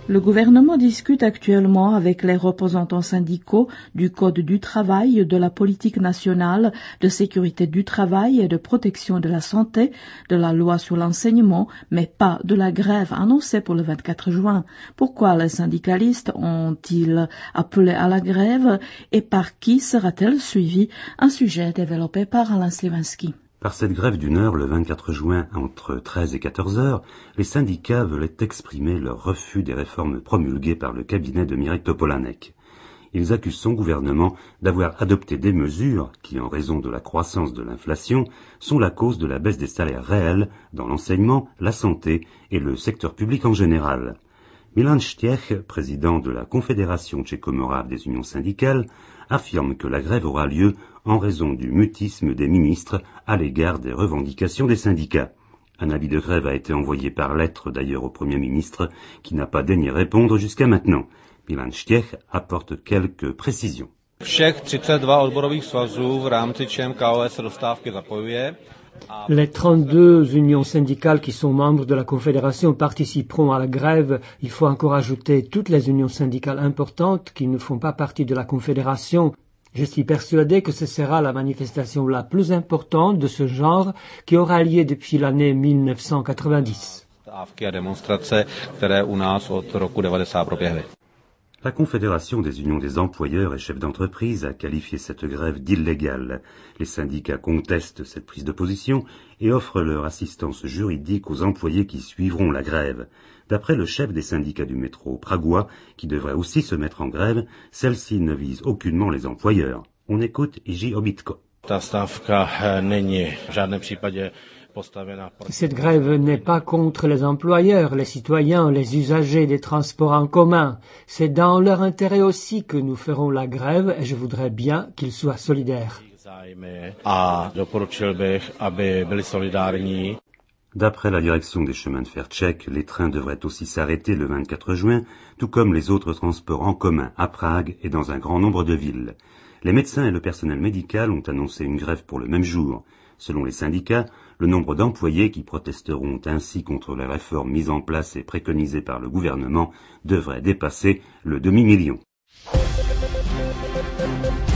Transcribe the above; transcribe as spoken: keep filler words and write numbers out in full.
Le gouvernement discute actuellement avec les représentants syndicaux du Code du travail, de la politique nationale de sécurité du travail et de protection de la santé, de la loi sur l'enseignement, mais pas de la grève annoncée pour le vingt-quatre juin. Pourquoi les syndicalistes ont-ils appelé à la grève et par qui sera-t-elle suivie? Un sujet développé par Alain Sliwinski. Par cette grève d'une heure le vingt-quatre juin entre treize et quatorze heures, les syndicats veulent exprimer leur refus des réformes promulguées par le cabinet de Mirek Topolánek. Ils accusent son gouvernement d'avoir adopté des mesures qui, en raison de la croissance de l'inflation, sont la cause de la baisse des salaires réels dans l'enseignement, la santé et le secteur public en général. Milan Štiech, président de la Confédération tchéco-morave des unions syndicales, affirme que la grève aura lieu en raison du mutisme des ministres à l'égard des revendications des syndicats. Un avis de grève a été envoyé par lettre d'ailleurs au Premier ministre qui n'a pas daigné répondre jusqu'à maintenant. Milan Štiech apporte quelques précisions. Les trente-deux unions syndicales qui sont membres de la Confédération participeront à la grève. Il faut encore ajouter toutes les unions syndicales importantes qui ne font pas partie de la Confédération. Je suis persuadé que ce sera la manifestation la plus importante de ce genre qui aura lieu depuis l'année mille neuf cent quatre-vingt-dix. La Confédération des unions des employeurs et chefs d'entreprise a qualifié cette grève d'illégale. Les syndicats contestent cette prise de position et offrent leur assistance juridique aux employés qui suivront la grève. D'après le chef des syndicats du métro pragois, qui devrait aussi se mettre en grève, celle-ci ne vise aucunement les employeurs. On écoute Iji Obitko. Cette grève n'est pas contre les employeurs, les citoyens, les usagers des transports en commun. C'est dans leur intérêt aussi que nous ferons la grève et je voudrais bien qu'ils soient solidaires. D'après la direction des chemins de fer tchèques, les trains devraient aussi s'arrêter le vingt-quatre juin, tout comme les autres transports en commun à Prague et dans un grand nombre de villes. Les médecins et le personnel médical ont annoncé une grève pour le même jour. Selon les syndicats, le nombre d'employés qui protesteront ainsi contre les réformes mises en place et préconisées par le gouvernement devrait dépasser le demi-million.